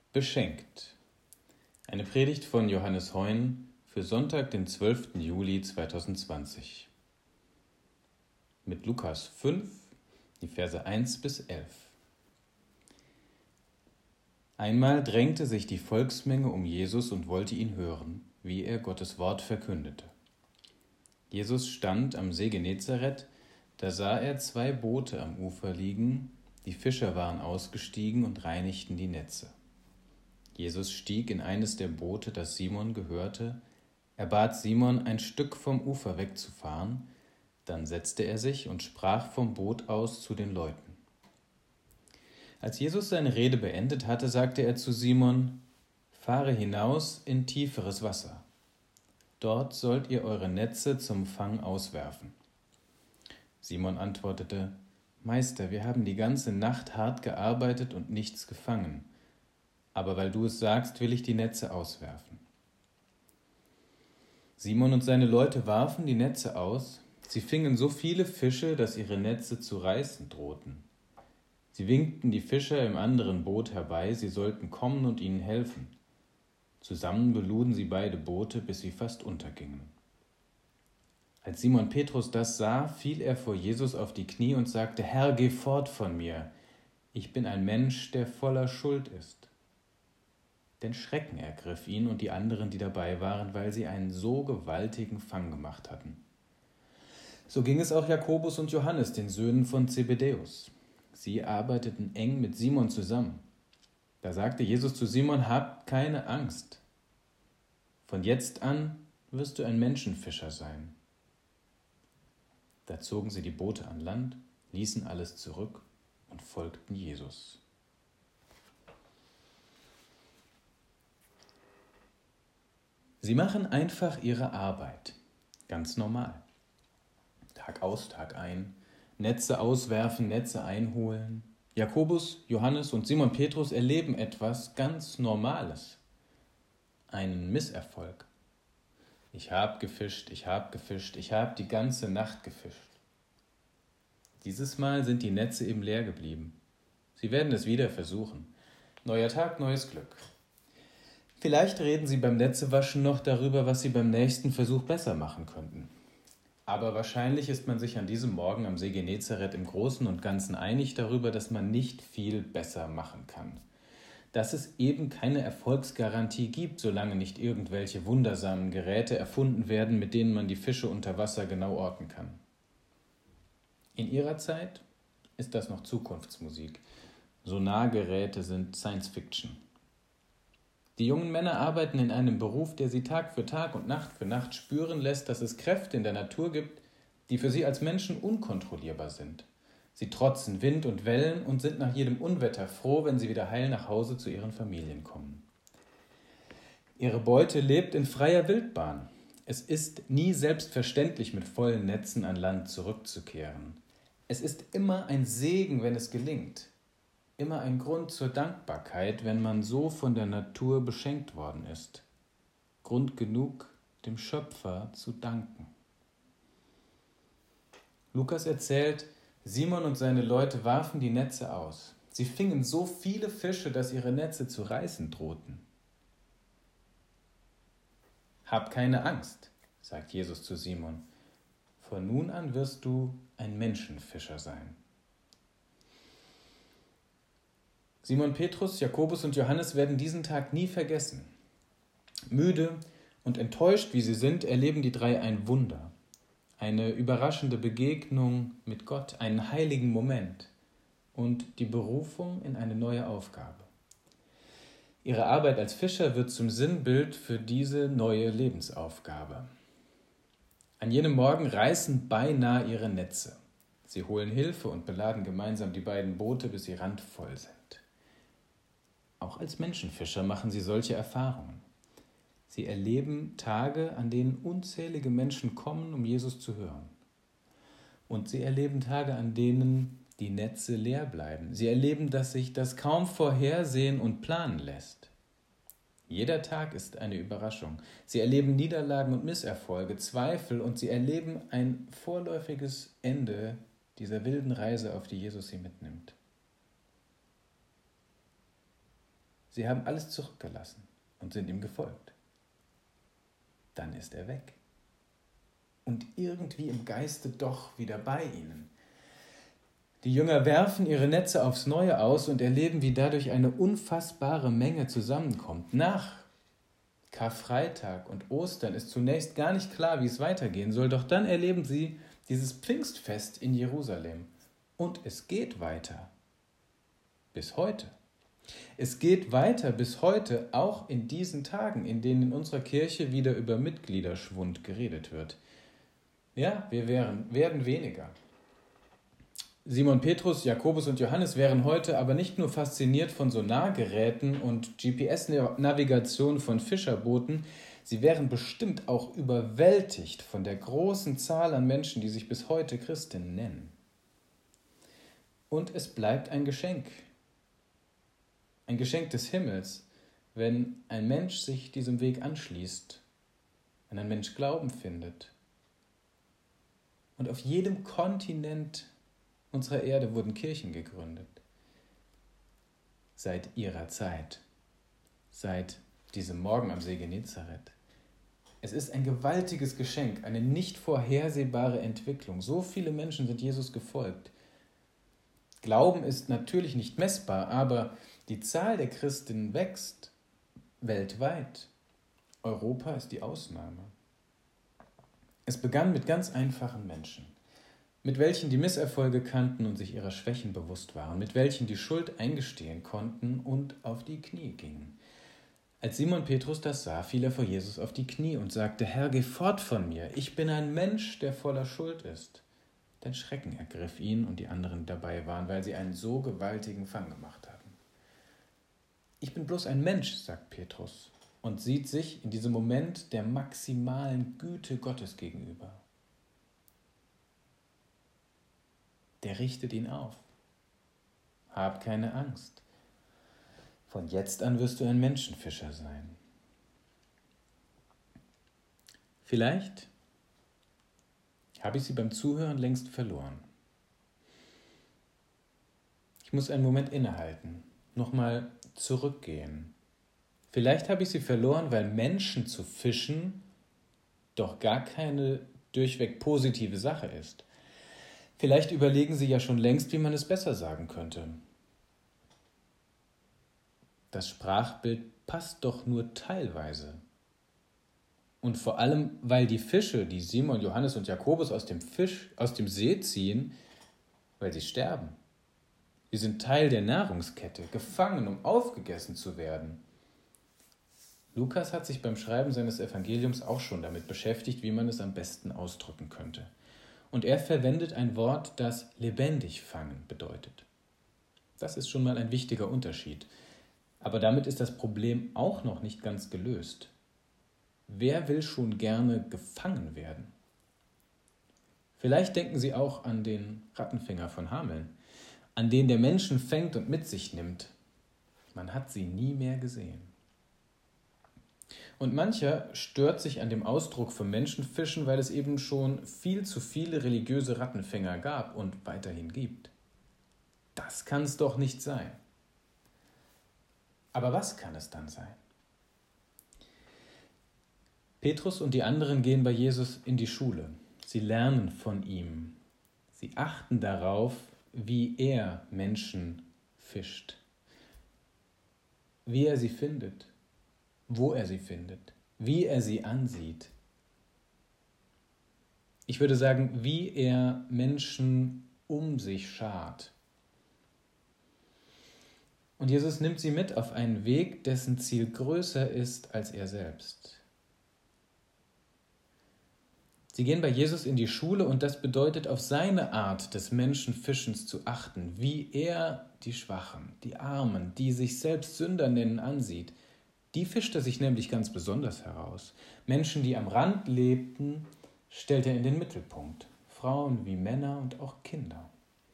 Beschenkt. Eine Predigt von Johannes Heun für Sonntag, den 12. Juli 2020. Mit Lukas 5, die Verse 1 bis 11. Einmal drängte sich die Volksmenge um Jesus und wollte ihn hören, wie er Gottes Wort verkündete. Jesus stand am See Genezareth, da sah er 2 Boote am Ufer liegen, die Fischer waren ausgestiegen und reinigten die Netze. Jesus stieg in eines der Boote, das Simon gehörte. Er bat Simon, ein Stück vom Ufer wegzufahren. Dann setzte er sich und sprach vom Boot aus zu den Leuten. Als Jesus seine Rede beendet hatte, sagte er zu Simon: Fahre hinaus in tieferes Wasser. Dort sollt ihr eure Netze zum Fang auswerfen. Simon antwortete: Meister, wir haben die ganze Nacht hart gearbeitet und nichts gefangen. Aber weil du es sagst, will ich die Netze auswerfen. Simon und seine Leute warfen die Netze aus. Sie fingen so viele Fische, dass ihre Netze zu reißen drohten. Sie winkten die Fischer im anderen Boot herbei, sie sollten kommen und ihnen helfen. Zusammen beluden sie beide Boote, bis sie fast untergingen. Als Simon Petrus das sah, fiel er vor Jesus auf die Knie und sagte: Herr, geh fort von mir. Ich bin ein Mensch, der voller Schuld ist. Denn Schrecken ergriff ihn und die anderen, die dabei waren, weil sie einen so gewaltigen Fang gemacht hatten. So ging es auch Jakobus und Johannes, den Söhnen von Zebedäus. Sie arbeiteten eng mit Simon zusammen. Da sagte Jesus zu Simon: Hab keine Angst. Von jetzt an wirst du ein Menschenfischer sein. Da zogen sie die Boote an Land, ließen alles zurück und folgten Jesus. Sie machen einfach ihre Arbeit, ganz normal. Tag aus, Tag ein, Netze auswerfen, Netze einholen. Jakobus, Johannes und Simon Petrus erleben etwas ganz Normales, einen Misserfolg. Ich habe gefischt, ich habe die ganze Nacht gefischt. Dieses Mal sind die Netze eben leer geblieben. Sie werden es wieder versuchen. Neuer Tag, neues Glück. Vielleicht reden Sie beim Netzewaschen noch darüber, was Sie beim nächsten Versuch besser machen könnten. Aber wahrscheinlich ist man sich an diesem Morgen am See Genezareth im Großen und Ganzen einig darüber, dass man nicht viel besser machen kann. Dass es eben keine Erfolgsgarantie gibt, solange nicht irgendwelche wundersamen Geräte erfunden werden, mit denen man die Fische unter Wasser genau orten kann. In Ihrer Zeit ist das noch Zukunftsmusik. Sonargeräte sind Science Fiction. Die jungen Männer arbeiten in einem Beruf, der sie Tag für Tag und Nacht für Nacht spüren lässt, dass es Kräfte in der Natur gibt, die für sie als Menschen unkontrollierbar sind. Sie trotzen Wind und Wellen und sind nach jedem Unwetter froh, wenn sie wieder heil nach Hause zu ihren Familien kommen. Ihre Beute lebt in freier Wildbahn. Es ist nie selbstverständlich, mit vollen Netzen an Land zurückzukehren. Es ist immer ein Segen, wenn es gelingt. Immer ein Grund zur Dankbarkeit, wenn man so von der Natur beschenkt worden ist. Grund genug, dem Schöpfer zu danken. Lukas erzählt, Simon und seine Leute warfen die Netze aus. Sie fingen so viele Fische, dass ihre Netze zu reißen drohten. Hab keine Angst, sagt Jesus zu Simon. Von nun an wirst du ein Menschenfischer sein. Simon Petrus, Jakobus und Johannes werden diesen Tag nie vergessen. Müde und enttäuscht, wie sie sind, erleben die 3 ein Wunder. Eine überraschende Begegnung mit Gott, einen heiligen Moment und die Berufung in eine neue Aufgabe. Ihre Arbeit als Fischer wird zum Sinnbild für diese neue Lebensaufgabe. An jenem Morgen reißen beinahe ihre Netze. Sie holen Hilfe und beladen gemeinsam die beiden Boote, bis sie randvoll sind. Auch als Menschenfischer machen sie solche Erfahrungen. Sie erleben Tage, an denen unzählige Menschen kommen, um Jesus zu hören. Und sie erleben Tage, an denen die Netze leer bleiben. Sie erleben, dass sich das kaum vorhersehen und planen lässt. Jeder Tag ist eine Überraschung. Sie erleben Niederlagen und Misserfolge, Zweifel und sie erleben ein vorläufiges Ende dieser wilden Reise, auf die Jesus sie mitnimmt. Sie haben alles zurückgelassen und sind ihm gefolgt. Dann ist er weg. Und irgendwie im Geiste doch wieder bei ihnen. Die Jünger werfen ihre Netze aufs Neue aus und erleben, wie dadurch eine unfassbare Menge zusammenkommt. Nach Karfreitag und Ostern ist zunächst gar nicht klar, wie es weitergehen soll, doch dann erleben sie dieses Pfingstfest in Jerusalem. Und es geht weiter. Bis heute. Es geht weiter bis heute, auch in diesen Tagen, in denen in unserer Kirche wieder über Mitgliederschwund geredet wird. Ja, wir werden weniger. Simon Petrus, Jakobus und Johannes wären heute aber nicht nur fasziniert von Sonargeräten und GPS-Navigation von Fischerbooten, sie wären bestimmt auch überwältigt von der großen Zahl an Menschen, die sich bis heute Christen nennen. Und es bleibt ein Geschenk des Himmels, wenn ein Mensch sich diesem Weg anschließt, wenn ein Mensch Glauben findet. Und auf jedem Kontinent unserer Erde wurden Kirchen gegründet. Seit ihrer Zeit, seit diesem Morgen am See Genezareth. Es ist ein gewaltiges Geschenk, eine nicht vorhersehbare Entwicklung. So viele Menschen sind Jesus gefolgt. Glauben ist natürlich nicht messbar, aber die Zahl der Christen wächst weltweit. Europa ist die Ausnahme. Es begann mit ganz einfachen Menschen, mit welchen die Misserfolge kannten und sich ihrer Schwächen bewusst waren, mit welchen die Schuld eingestehen konnten und auf die Knie gingen. Als Simon Petrus das sah, fiel er vor Jesus auf die Knie und sagte: Herr, geh fort von mir, ich bin ein Mensch, der voller Schuld ist. Denn Schrecken ergriff ihn und die anderen dabei waren, weil sie einen so gewaltigen Fang gemacht hatten. Ich bin bloß ein Mensch, sagt Petrus, und sieht sich in diesem Moment der maximalen Güte Gottes gegenüber. Der richtet ihn auf. Hab keine Angst. Von jetzt an wirst du ein Menschenfischer sein. Vielleicht habe ich sie beim Zuhören längst verloren. Ich muss einen Moment innehalten, nochmal zurückgehen. Vielleicht habe ich sie verloren, weil Menschen zu fischen doch gar keine durchweg positive Sache ist. Vielleicht überlegen sie ja schon längst, wie man es besser sagen könnte. Das Sprachbild passt doch nur teilweise. Und vor allem, weil die Fische, die Simon, Johannes und Jakobus aus dem See ziehen, weil sie sterben. Sie sind Teil der Nahrungskette, gefangen, um aufgegessen zu werden. Lukas hat sich beim Schreiben seines Evangeliums auch schon damit beschäftigt, wie man es am besten ausdrücken könnte. Und er verwendet ein Wort, das lebendig fangen bedeutet. Das ist schon mal ein wichtiger Unterschied. Aber damit ist das Problem auch noch nicht ganz gelöst. Wer will schon gerne gefangen werden? Vielleicht denken Sie auch an den Rattenfänger von Hameln, an den der Menschen fängt und mit sich nimmt. Man hat sie nie mehr gesehen. Und mancher stört sich an dem Ausdruck vom Menschenfischen, weil es eben schon viel zu viele religiöse Rattenfänger gab und weiterhin gibt. Das kann es doch nicht sein. Aber was kann es dann sein? Petrus und die anderen gehen bei Jesus in die Schule. Sie lernen von ihm. Sie achten darauf, wie er Menschen fischt. Wie er sie findet, wo er sie findet, wie er sie ansieht. Ich würde sagen, wie er Menschen um sich schart. Und Jesus nimmt sie mit auf einen Weg, dessen Ziel größer ist als er selbst. Sie gehen bei Jesus in die Schule und das bedeutet, auf seine Art des Menschenfischens zu achten, wie er die Schwachen, die Armen, die sich selbst Sünder nennen, ansieht. Die fischt er sich nämlich ganz besonders heraus. Menschen, die am Rand lebten, stellt er in den Mittelpunkt. Frauen wie Männer und auch Kinder.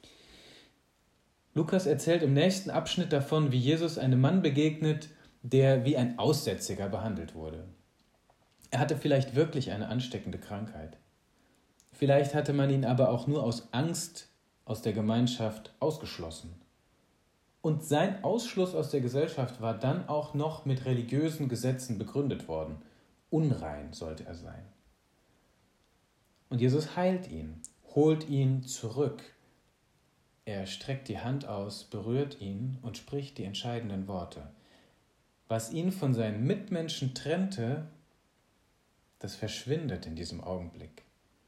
Lukas erzählt im nächsten Abschnitt davon, wie Jesus einem Mann begegnet, der wie ein Aussätziger behandelt wurde. Er hatte vielleicht wirklich eine ansteckende Krankheit. Vielleicht hatte man ihn aber auch nur aus Angst aus der Gemeinschaft ausgeschlossen. Und sein Ausschluss aus der Gesellschaft war dann auch noch mit religiösen Gesetzen begründet worden. Unrein sollte er sein. Und Jesus heilt ihn, holt ihn zurück. Er streckt die Hand aus, berührt ihn und spricht die entscheidenden Worte. Was ihn von seinen Mitmenschen trennte, das verschwindet in diesem Augenblick.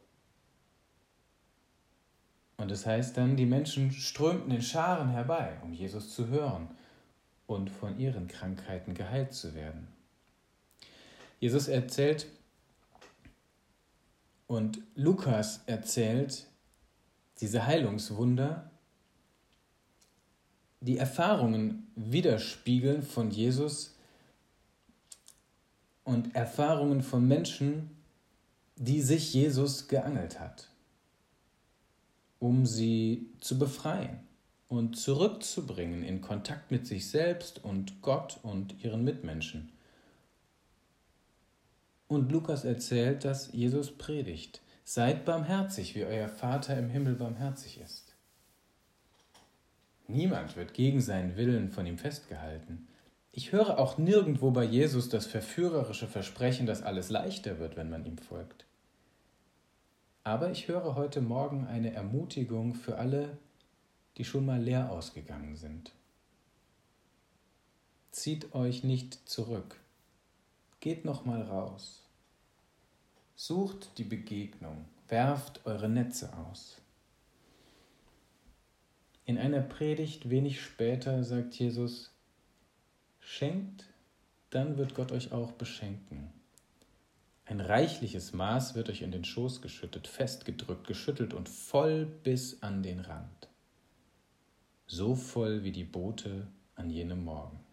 Und es heißt dann, die Menschen strömten in Scharen herbei, um Jesus zu hören und von ihren Krankheiten geheilt zu werden. Jesus erzählt und Lukas erzählt diese Heilungswunder, die Erfahrungen widerspiegeln von Jesus und Erfahrungen von Menschen, die sich Jesus geangelt hat, um sie zu befreien und zurückzubringen in Kontakt mit sich selbst und Gott und ihren Mitmenschen. Und Lukas erzählt, dass Jesus predigt: Seid barmherzig, wie euer Vater im Himmel barmherzig ist. Niemand wird gegen seinen Willen von ihm festgehalten. Ich höre auch nirgendwo bei Jesus das verführerische Versprechen, dass alles leichter wird, wenn man ihm folgt. Aber ich höre heute Morgen eine Ermutigung für alle, die schon mal leer ausgegangen sind. Zieht euch nicht zurück. Geht noch mal raus. Sucht die Begegnung. Werft eure Netze aus. In einer Predigt wenig später sagt Jesus: Schenkt, dann wird Gott euch auch beschenken. Ein reichliches Maß wird euch in den Schoß geschüttet, festgedrückt, geschüttelt und voll bis an den Rand. So voll wie die Boote an jenem Morgen.